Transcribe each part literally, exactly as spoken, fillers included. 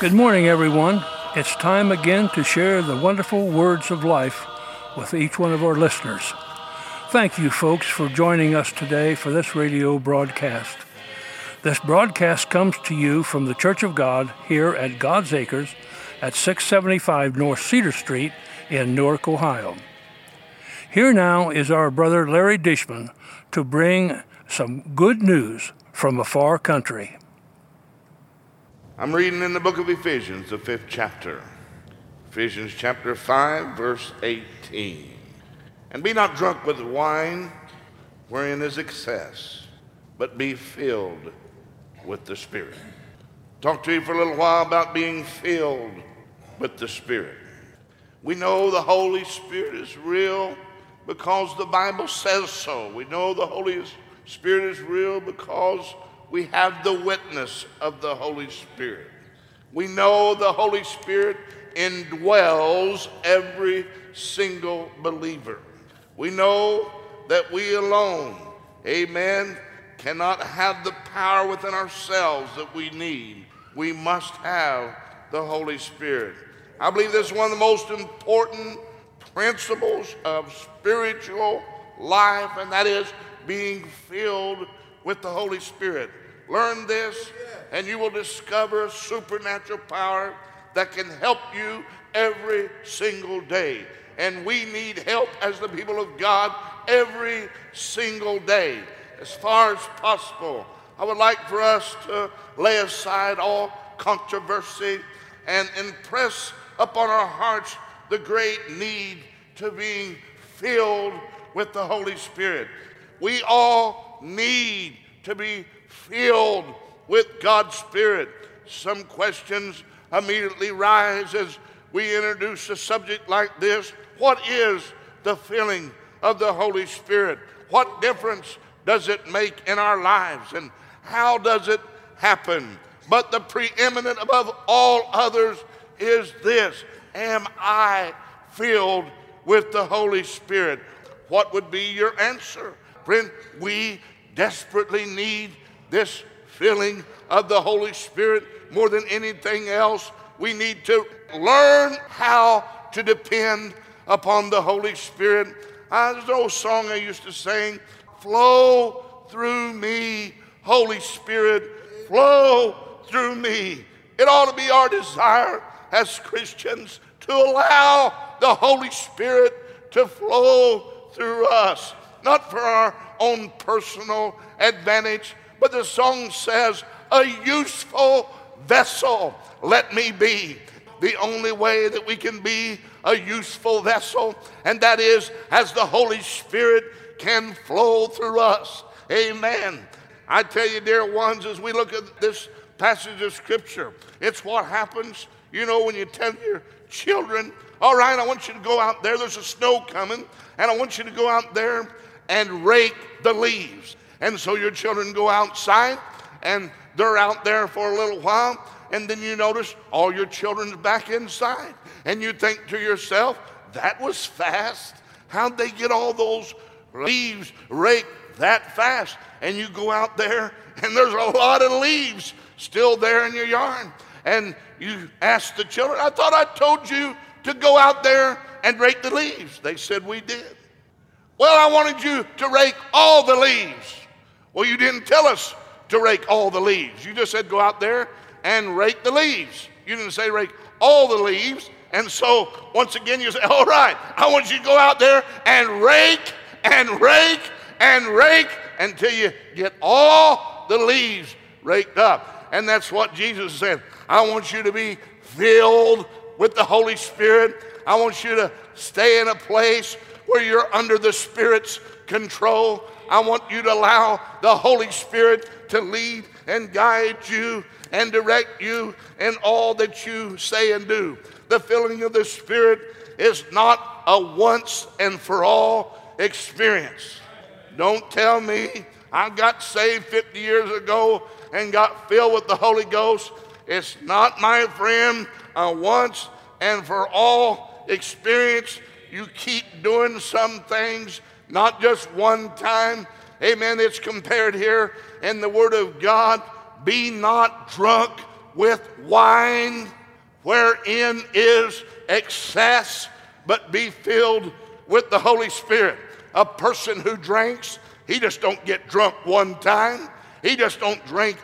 Good morning, everyone. It's time again to share the wonderful words of life with each one of our listeners. Thank you, folks, for joining us today for this radio broadcast. This broadcast comes to you from the Church of God here at God's Acres at six seventy-five North Cedar Street in Newark, Ohio. Here now is our brother Larry Dishman to bring some good news from a far country. I'm reading in the book of Ephesians, the fifth chapter. Ephesians chapter five, verse eighteen. And be not drunk with wine, wherein is excess, but be filled with the Spirit. Talk to you for a little while about being filled with the Spirit. We know the Holy Spirit is real because the Bible says so. We know the Holy Spirit is real because we have the witness of the Holy Spirit. We know the Holy Spirit indwells every single believer. We know that we alone, amen, cannot have the power within ourselves that we need. We must have the Holy Spirit. I believe this is one of the most important principles of spiritual life, and that is being filled with the Holy Spirit. Learn this, and you will discover supernatural power that can help you every single day. And we need help as the people of God every single day. As far as possible, I would like for us to lay aside all controversy and impress upon our hearts the great need to being filled with the Holy Spirit. We all need to be filled with God's Spirit. Some questions immediately rise as we introduce a subject like this. What is the filling of the Holy Spirit? What difference does it make in our lives, and how does it happen? But the preeminent above all others is this: am I filled with the Holy Spirit? What would be your answer? Friend, we desperately need this filling of the Holy Spirit more than anything else. We need to learn how to depend upon the Holy Spirit. Uh, there's an old song I used to sing: flow through me, Holy Spirit, flow through me. It ought to be our desire as Christians to allow the Holy Spirit to flow through us, not for our own personal advantage, but the song says, a useful vessel let me be. The only way that we can be a useful vessel, and that is as the Holy Spirit can flow through us. Amen. I tell you, dear ones, as we look at this passage of Scripture, it's what happens, you know, when you tell your children, all right, I want you to go out there, there's a snow coming, and I want you to go out there and rake the leaves. And so your children go outside, and they're out there for a little while, and then you notice all your children's back inside. And you think to yourself, that was fast. How'd they get all those leaves raked that fast? And you go out there, and there's a lot of leaves still there in your yard. And you ask the children, I thought I told you to go out there and rake the leaves. They said, we did. Well, I wanted you to rake all the leaves. Well, you didn't tell us to rake all the leaves. You just said go out there and rake the leaves. You didn't say rake all the leaves. And so, once again, you say, all right, I want you to go out there and rake and rake and rake until you get all the leaves raked up. And that's what Jesus said. I want you to be filled with the Holy Spirit. I want you to stay in a place where you're under the Spirit's control. I want you to allow the Holy Spirit to lead and guide you and direct you in all that you say and do. The filling of the Spirit is not a once and for all experience. Don't tell me I got saved fifty years ago and got filled with the Holy Ghost. It's not, my friend, a once and for all experience. You keep doing some things, not just one time. Amen. It's compared here in the Word of God. Be not drunk with wine wherein is excess, but be filled with the Holy Spirit. A person who drinks, he just don't get drunk one time. He just don't drink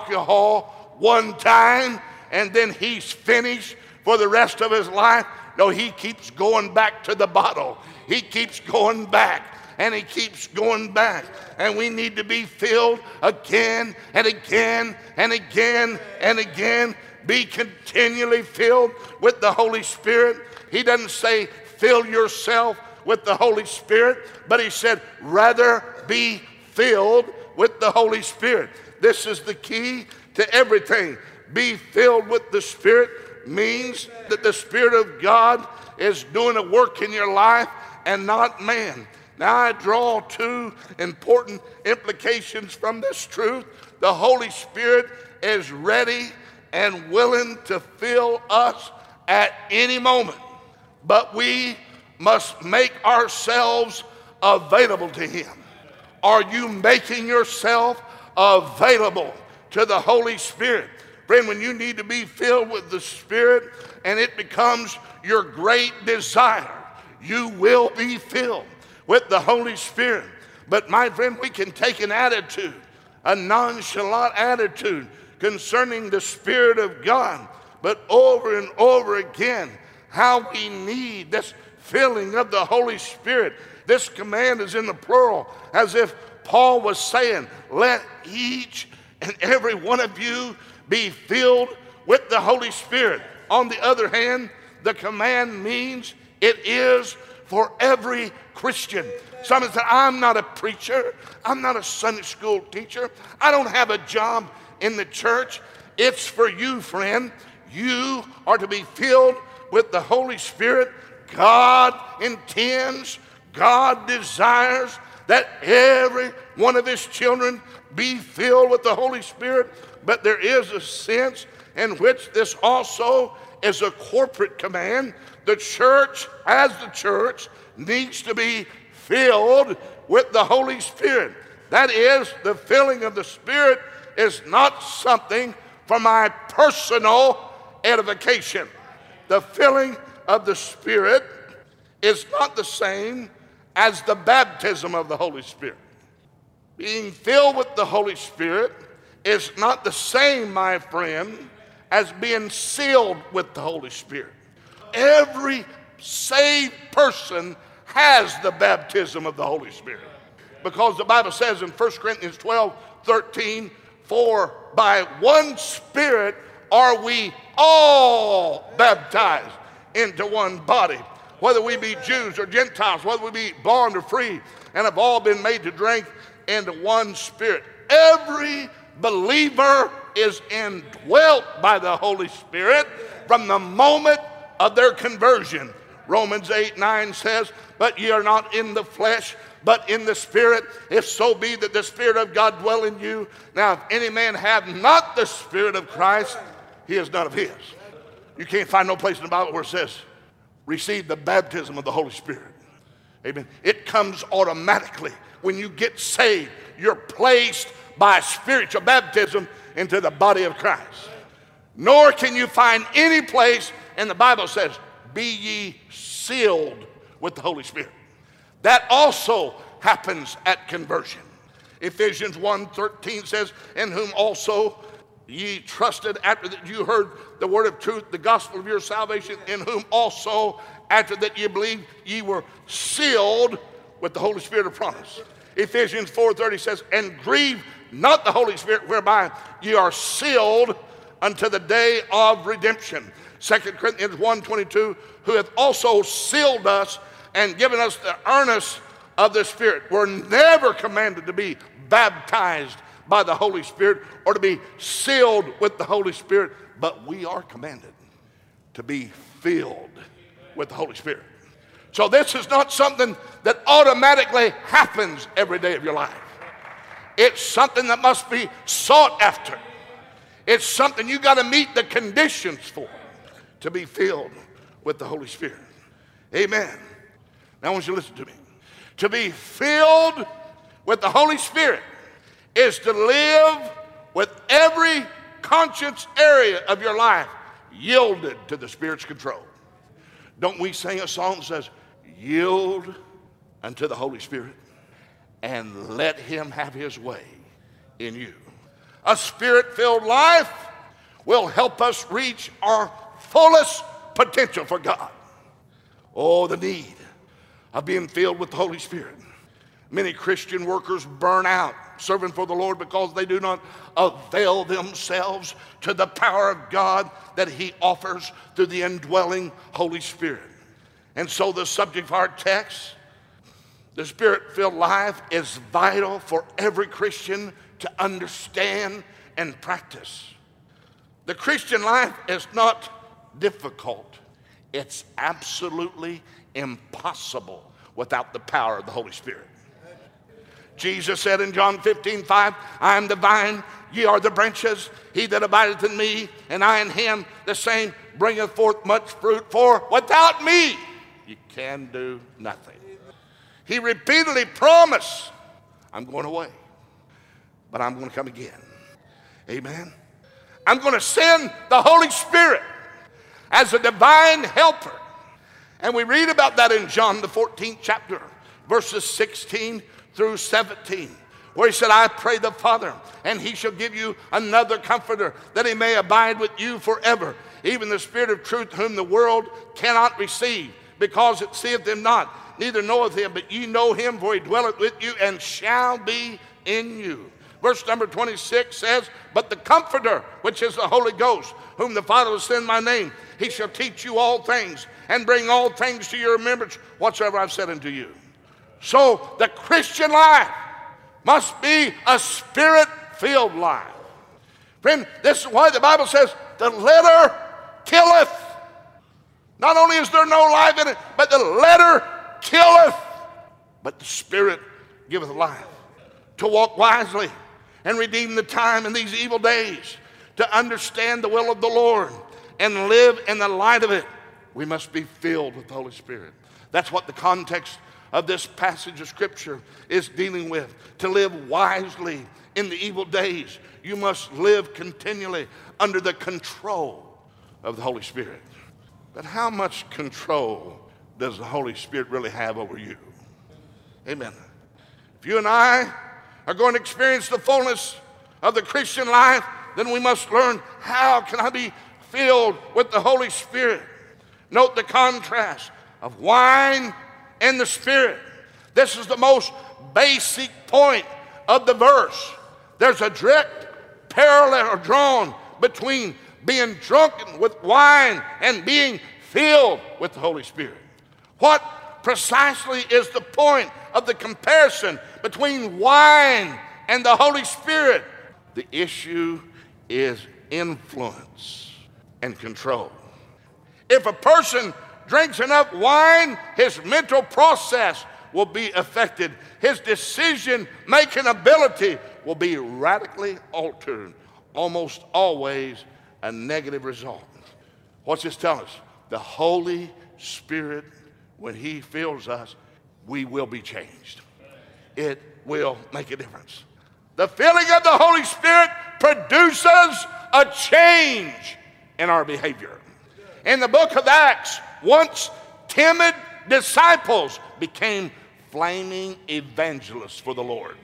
alcohol one time and then he's finished for the rest of his life. No, he keeps going back to the bottle. He keeps going back and he keeps going back. And we need to be filled again and again and again and again. Be continually filled with the Holy Spirit. He doesn't say fill yourself with the Holy Spirit, but he said rather be filled with the Holy Spirit. This is the key to everything. Be filled with the Spirit means that the Spirit of God is doing a work in your life and not man. Now I draw two important implications from this truth. The Holy Spirit is ready and willing to fill us at any moment, but we must make ourselves available to him. Are you making yourself available to the Holy Spirit? Friend, when you need to be filled with the Spirit and it becomes your great desire, you will be filled with the Holy Spirit. But my friend, we can take an attitude, a nonchalant attitude concerning the Spirit of God, but over and over again, how we need this filling of the Holy Spirit. This command is in the plural, as if Paul was saying, let each and every one of you be filled with the Holy Spirit. On the other hand, the command means it is for every Christian. Someone said, I'm not a preacher. I'm not a Sunday school teacher. I don't have a job in the church. It's for you, friend. You are to be filled with the Holy Spirit. God intends, God desires that every one of his children be filled with the Holy Spirit. But there is a sense in which this also is a corporate command. The church, as the church, needs to be filled with the Holy Spirit. That is, the filling of the Spirit is not something for my personal edification. The filling of the Spirit is not the same as the baptism of the Holy Spirit. Being filled with the Holy Spirit is not the same, my friend, as being sealed with the Holy Spirit. Every saved person has the baptism of the Holy Spirit, because the Bible says in First Corinthians twelve thirteen, for by one Spirit are we all baptized into one body, whether we be Jews or Gentiles, whether we be bond or free, and have all been made to drink into one Spirit. Every believer is indwelt by the Holy Spirit from the moment of their conversion. Romans eight nine says, but ye are not in the flesh, but in the Spirit, if so be that the Spirit of God dwell in you. Now, if any man have not the Spirit of Christ, he is none of his. You can't find no place in the Bible where it says, receive the baptism of the Holy Spirit. Amen. It comes automatically. When you get saved, you're placed by spiritual baptism into the body of Christ. Nor can you find any place in the Bible says, be ye sealed with the Holy Spirit. That also happens at conversion. Ephesians one thirteen says, in whom also ye trusted after that you heard the word of truth, the gospel of your salvation, in whom also after that ye believed, ye were sealed with the Holy Spirit of promise. Ephesians four thirty says, and grieve not the Holy Spirit, whereby ye are sealed unto the day of redemption. Second Corinthians one twenty-two, who hath also sealed us and given us the earnest of the Spirit. We're never commanded to be baptized by the Holy Spirit or to be sealed with the Holy Spirit, but we are commanded to be filled with the Holy Spirit. So this is not something that automatically happens every day of your life. It's something that must be sought after. It's something you got to meet the conditions for, to be filled with the Holy Spirit. Amen. Now I want you to listen to me. To be filled with the Holy Spirit is to live with every conscious area of your life yielded to the Spirit's control. Don't we sing a song that says, yield unto the Holy Spirit and let him have his way in you. A Spirit-filled life will help us reach our fullest potential for God. Oh, the need of being filled with the Holy Spirit. Many Christian workers burn out serving for the Lord because they do not avail themselves to the power of God that he offers through the indwelling Holy Spirit. And so the subject of our text, the Spirit-filled life, is vital for every Christian to understand and practice. The Christian life is not difficult. It's absolutely impossible without the power of the Holy Spirit. Jesus said in John fifteen five, I am the vine, ye are the branches. He that abideth in me, and I in him, the same bringeth forth much fruit. For without me, you can do nothing. He repeatedly promised, I'm going away, but I'm going to come again. Amen. I'm going to send the Holy Spirit as a divine helper. And we read about that in John, the fourteenth chapter, verses sixteen through seventeen, where he said, I pray the Father, and he shall give you another comforter, that he may abide with you forever, even the Spirit of truth, whom the world cannot receive, because it seeth him not, neither knoweth him, but ye know him, for he dwelleth with you, and shall be in you. Verse number twenty-six says, but the Comforter, which is the Holy Ghost, whom the Father will send in my name, he shall teach you all things, and bring all things to your remembrance, whatsoever I've said unto you. So the Christian life must be a Spirit-filled life. Friend, this is why the Bible says, the letter killeth. Not only is there no life in it, but the letter killeth. But the Spirit giveth life. To walk wisely and redeem the time in these evil days, to understand the will of the Lord and live in the light of it, we must be filled with the Holy Spirit. That's what the context of this passage of Scripture is dealing with. To live wisely in the evil days, you must live continually under the control of the Holy Spirit. But how much control does the Holy Spirit really have over you? Amen. If you and I are going to experience the fullness of the Christian life, then we must learn, how can I be filled with the Holy Spirit? Note the contrast of wine and the Spirit. This is the most basic point of the verse. There's a direct parallel drawn between being drunken with wine and being filled with the Holy Spirit. What precisely is the point of the comparison between wine and the Holy Spirit? The issue is influence and control. If a person drinks enough wine, his mental process will be affected. His decision-making ability will be radically altered. Almost always a negative result. What's this telling us? The Holy Spirit, when he fills us, we will be changed. It will make a difference. The filling of the Holy Spirit produces a change in our behavior. In the book of Acts, once timid disciples became flaming evangelists for the Lord.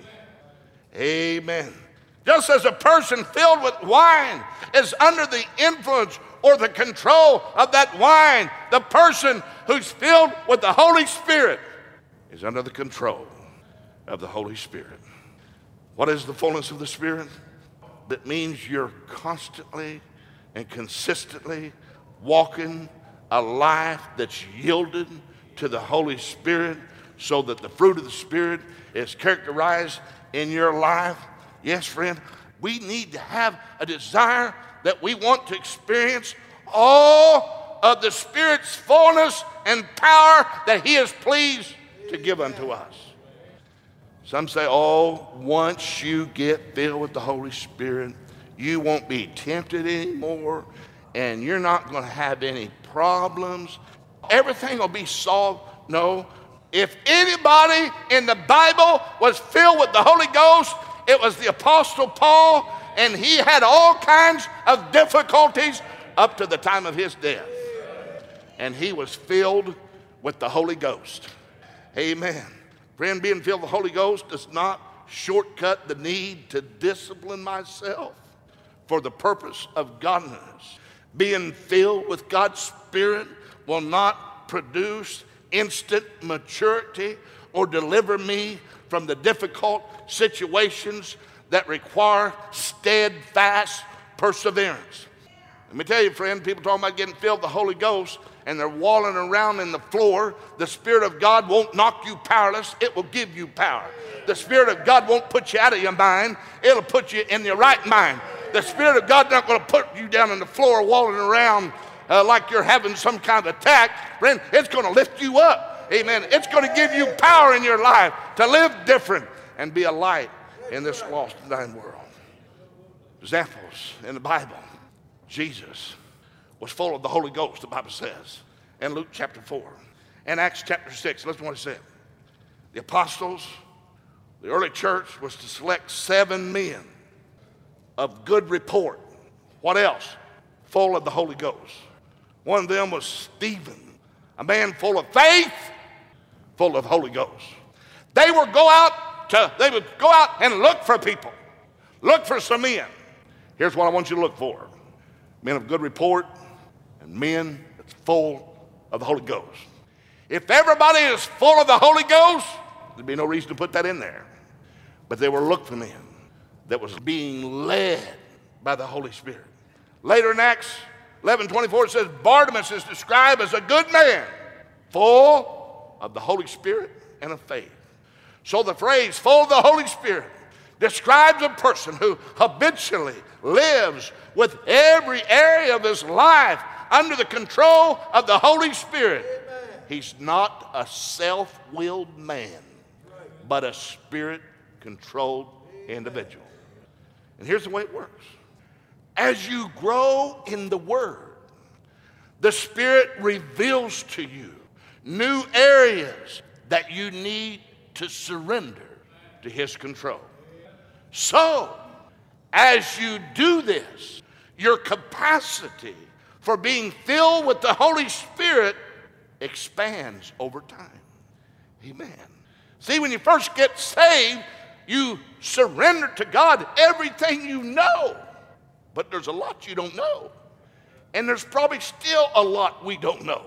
Amen. Just as a person filled with wine is under the influence or the control of that wine, the person who's filled with the Holy Spirit is under the control of the Holy Spirit. What is the fullness of the Spirit? It means you're constantly and consistently walking a life that's yielded to the Holy Spirit, so that the fruit of the Spirit is characterized in your life. Yes, friend, we need to have a desire that we want to experience all of the Spirit's fullness and power that he is pleased to give unto us. Some say, oh, once you get filled with the Holy Spirit, you won't be tempted anymore, and you're not going to have any problems. Everything will be solved. No. If anybody in the Bible was filled with the Holy Ghost, it was the Apostle Paul, and he had all kinds of difficulties up to the time of his death. And he was filled with the Holy Ghost. Amen. Friend, being filled with the Holy Ghost does not shortcut the need to discipline myself for the purpose of godliness. Being filled with God's Spirit will not produce instant maturity or deliver me from the difficult situations that require steadfast perseverance. Let me tell you, friend, people talking about getting filled with the Holy Ghost and they're walling around in the floor. The Spirit of God won't knock you powerless. It will give you power. The Spirit of God won't put you out of your mind. It'll put you in your right mind. The Spirit of God's not going to put you down on the floor walling around uh, like you're having some kind of attack. Friend, it's going to lift you up. Amen. It's going to give you power in your life to live different and be a light in this lost and dying world. Examples in the Bible. Jesus was full of the Holy Ghost, the Bible says, in Luke chapter four. And Acts chapter six, listen to what it said. The apostles, the early church, was to select seven men of good report. What else? Full of the Holy Ghost. One of them was Stephen, a man full of faith, full of Holy Ghost. They would go out to, they would go out and look for people. Look for some men. Here's what I want you to look for. Men of good report and men that's full of the Holy Ghost. If everybody is full of the Holy Ghost, there'd be no reason to put that in there. But they were looked for men that was being led by the Holy Spirit. Later in Acts eleven twenty-four, it says, Barnabas is described as a good man, full of the Holy Spirit and of faith. So the phrase, full of the Holy Spirit, describes a person who habitually lives with every area of his life under the control of the Holy Spirit. Amen. He's not a self-willed man, but a spirit-controlled individual. And here's the way it works. As you grow in the Word, the Spirit reveals to you new areas that you need to surrender to His control. So, as you do this, your capacity for being filled with the Holy Spirit expands over time. Amen. See, when you first get saved, you surrender to God everything you know. But there's a lot you don't know. And there's probably still a lot we don't know.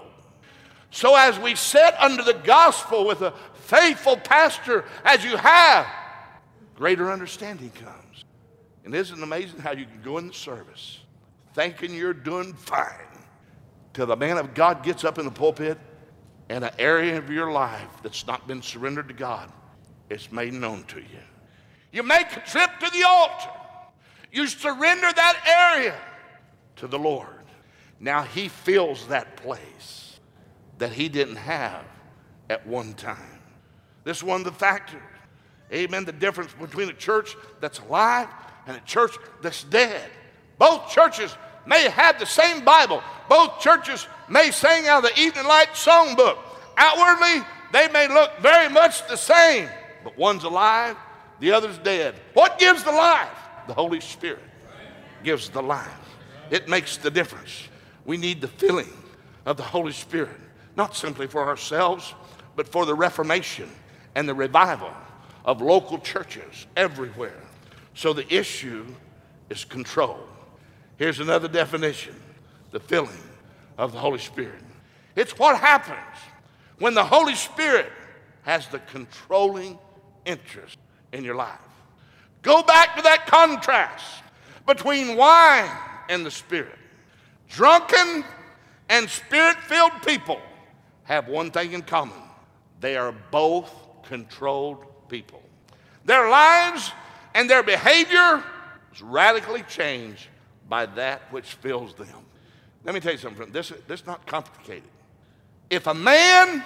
So as we sit under the gospel with a faithful pastor as you have, greater understanding comes. And isn't it amazing how you can go in the service thinking you're doing fine till the man of God gets up in the pulpit and an area of your life that's not been surrendered to God is made known to you. You make a trip to the altar. You surrender that area to the Lord. Now He fills that place that He didn't have at one time. This is one of the factors. Amen. The difference between a church that's alive and a church that's dead. Both churches may have the same Bible. Both churches may sing out of the Evening Light songbook. Outwardly, they may look very much the same, but one's alive, the other's dead. What gives the life? The Holy Spirit gives the life. It makes the difference. We need the filling of the Holy Spirit, not simply for ourselves, but for the reformation and the revival of local churches everywhere. So the issue is control. Here's another definition: the filling of the Holy Spirit. It's what happens when the Holy Spirit has the controlling interest in your life. Go back to that contrast between wine and the Spirit. Drunken and Spirit-filled people have one thing in common. They are both controlled people. Their lives and their behavior is radically changed by that which fills them. Let me tell you something, friend. This, this is not complicated. If a man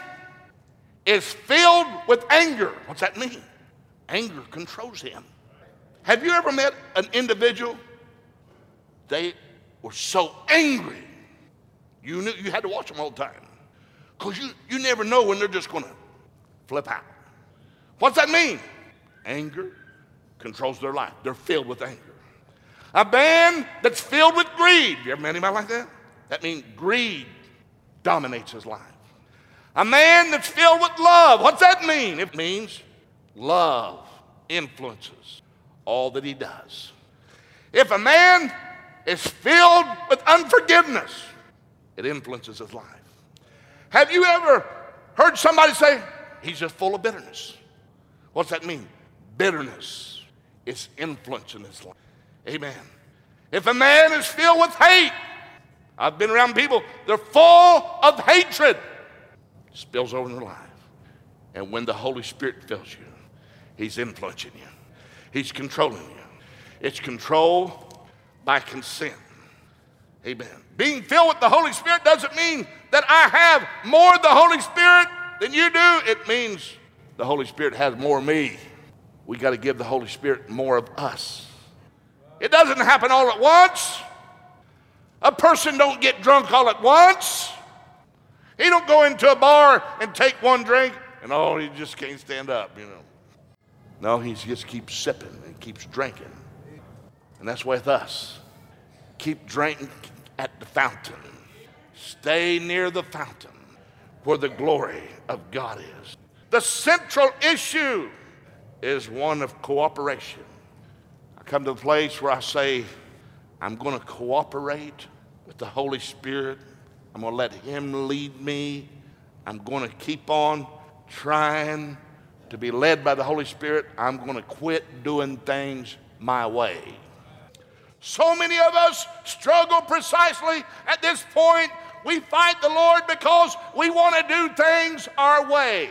is filled with anger, what's that mean? Anger controls him. Have you ever met an individual? They were so angry, you knew you had to watch them all the time. Because you, you never know when they're just going to flip out. What's that mean? Anger controls their life. They're filled with anger. A man that's filled with greed. You ever met anybody like that? That means greed dominates his life. A man that's filled with love. What's that mean? It means love influences all that he does. If a man is filled with unforgiveness, it influences his life. Have you ever heard somebody say, he's just full of bitterness? What's that mean? Bitterness is influencing his life. Amen. If a man is filled with hate, I've been around people, they're full of hatred. It spills over in their life. And when the Holy Spirit fills you, he's influencing you. He's controlling you. It's control by consent. Amen. Being filled with the Holy Spirit doesn't mean that I have more of the Holy Spirit than you do. It means the Holy Spirit has more of me. We got to give the Holy Spirit more of us. It doesn't happen all at once. A person don't get drunk all at once. He don't go into a bar and take one drink and oh, he just can't stand up, you know. No, he just keeps sipping and keeps drinking. And that's with us. Keep drinking at the fountain. Stay near the fountain where the glory of God is. The central issue is one of cooperation. I come to the place where I say, I'm going to cooperate with the Holy Spirit. I'm going to let him lead me. I'm going to keep on trying to be led by the Holy Spirit. I'm going to quit doing things my way. So many of us struggle precisely at this point. We fight the Lord because we want to do things our way.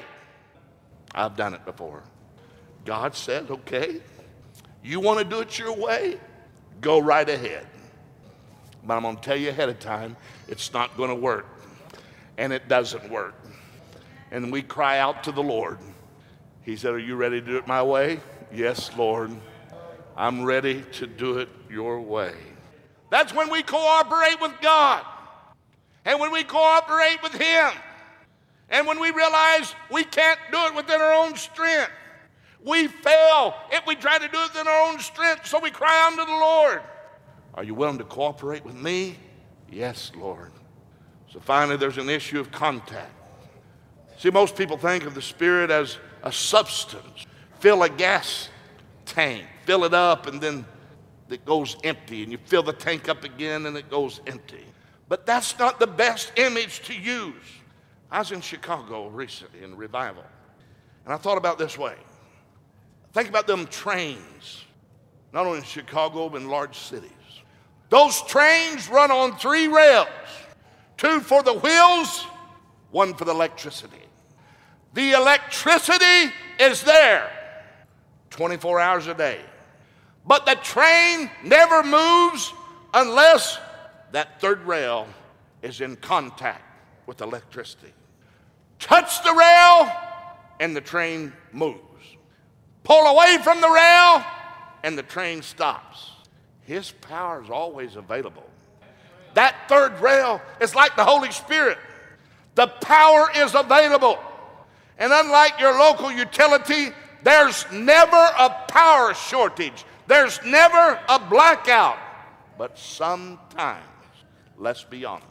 I've done it before. God said, okay, you want to do it your way? Go right ahead. But I'm going to tell you ahead of time, it's not going to work. And it doesn't work. And we cry out to the Lord. He said, are you ready to do it my way? Yes, Lord. I'm ready to do it your way. That's when we cooperate with God. And when we cooperate with him. And when we realize we can't do it within our own strength. We fail if we try to do it within our own strength. So we cry unto the Lord. Are you willing to cooperate with me? Yes, Lord. So finally, there's an issue of contact. See, most people think of the Spirit as a substance. Fill a gas tank, fill it up, and then it goes empty. And you fill the tank up again, and it goes empty. But that's not the best image to use. I was in Chicago recently in revival, and I thought about this way. Think about them trains, not only in Chicago, but in large cities. Those trains run on three rails, two for the wheels, one for the electricity. The electricity is there twenty-four hours a day. But the train never moves unless that third rail is in contact with electricity. Touch the rail and the train moves. Pull away from the rail and the train stops. His power is always available. That third rail is like the Holy Spirit. The power is available. And unlike your local utility, there's never a power shortage. There's never a blackout. But sometimes, let's be honest,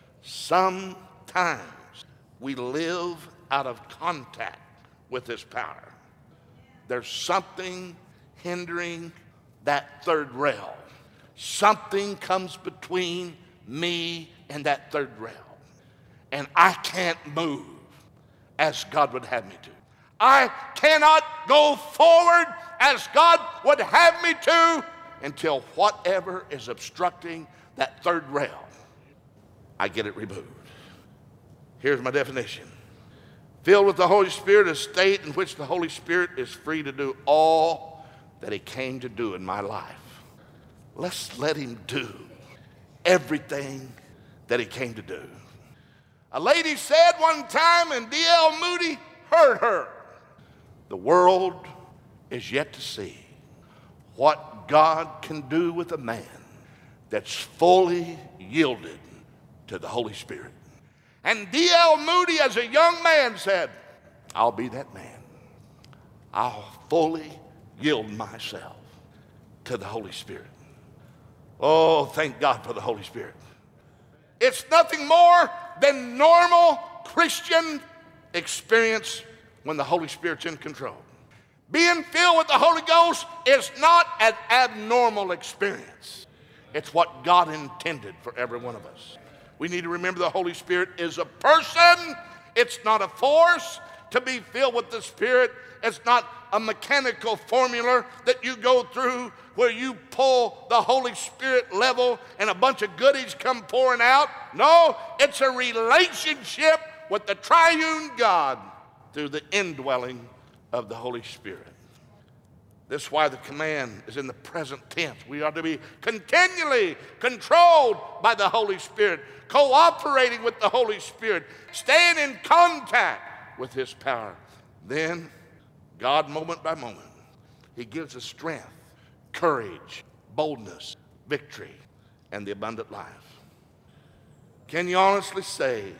sometimes we live out of contact with his power. There's something hindering that third rail. Something comes between me and that third rail. And I can't move as God would have me to. I cannot go forward as God would have me to until whatever is obstructing that third rail, I get it removed. Here's my definition. Filled with the Holy Spirit, a state in which the Holy Spirit is free to do all that he came to do in my life. Let's let him do everything that he came to do. A lady said one time, and D L Moody heard her, the world is yet to see what God can do with a man that's fully yielded to the Holy Spirit. And D L Moody, as a young man, said, I'll be that man. I'll fully yield myself to the Holy Spirit. Oh, thank God for the Holy Spirit. It's nothing more than normal Christian experience when the Holy Spirit's in control. Being filled with the Holy Ghost is not an abnormal experience. It's what God intended for every one of us. We need to remember the Holy Spirit is a person. It's not a force. To be filled with the Spirit, it's not a mechanical formula that you go through where you pull the Holy Spirit level and a bunch of goodies come pouring out. No, it's a relationship with the triune God through the indwelling of the Holy Spirit. This is why the command is in the present tense. We are to be continually controlled by the Holy Spirit, cooperating with the Holy Spirit, staying in contact with his power. Then, God, moment by moment, he gives us strength, courage, boldness, victory, and the abundant life. Can you honestly say,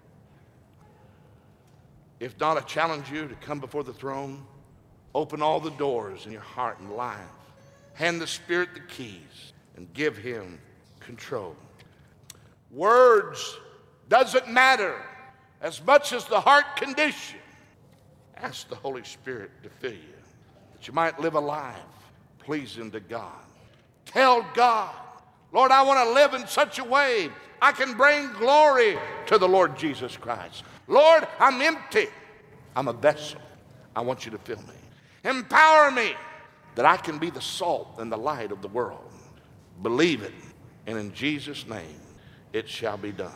if not, I challenge you to come before the throne, open all the doors in your heart and life, hand the Spirit the keys, and give him control. Words doesn't matter as much as the heart condition. Ask the Holy Spirit to fill you, that you might live a life pleasing to God. Tell God, Lord, I want to live in such a way I can bring glory to the Lord Jesus Christ. Lord, I'm empty. I'm a vessel. I want you to fill me. Empower me that I can be the salt and the light of the world. Believe it, and in Jesus' name it shall be done.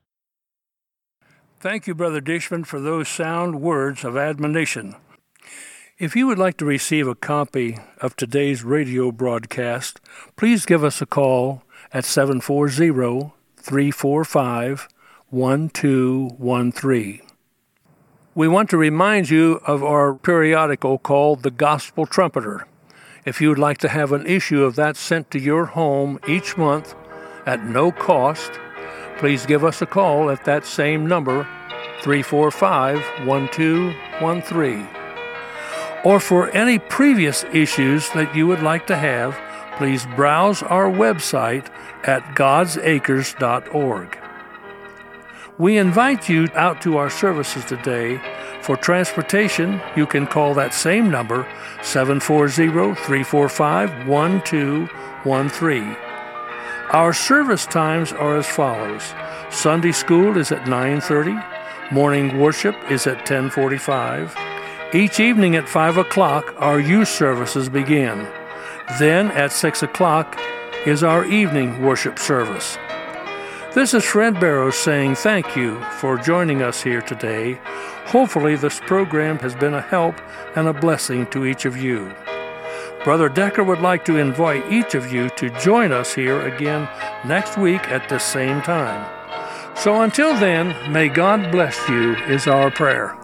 Thank you, Brother Dishman, for those sound words of admonition. If you would like to receive a copy of today's radio broadcast, please give us a call at seven four zero, three four five, one two one three. We want to remind you of our periodical called The Gospel Trumpeter. If you would like to have an issue of that sent to your home each month at no cost, please give us a call at that same number, three four five, one two one three. Or for any previous issues that you would like to have, please browse our website at gods acres dot org. We invite you out to our services today. For transportation, you can call that same number, seven four zero, three four five, one two one three. Our service times are as follows. Sunday school is at nine thirty. Morning worship is at ten forty-five. Each evening at five o'clock, our youth services begin. Then at six o'clock is our evening worship service. This is Fred Barrows saying thank you for joining us here today. Hopefully this program has been a help and a blessing to each of you. Brother Decker would like to invite each of you to join us here again next week at the same time. So until then, may God bless you is our prayer.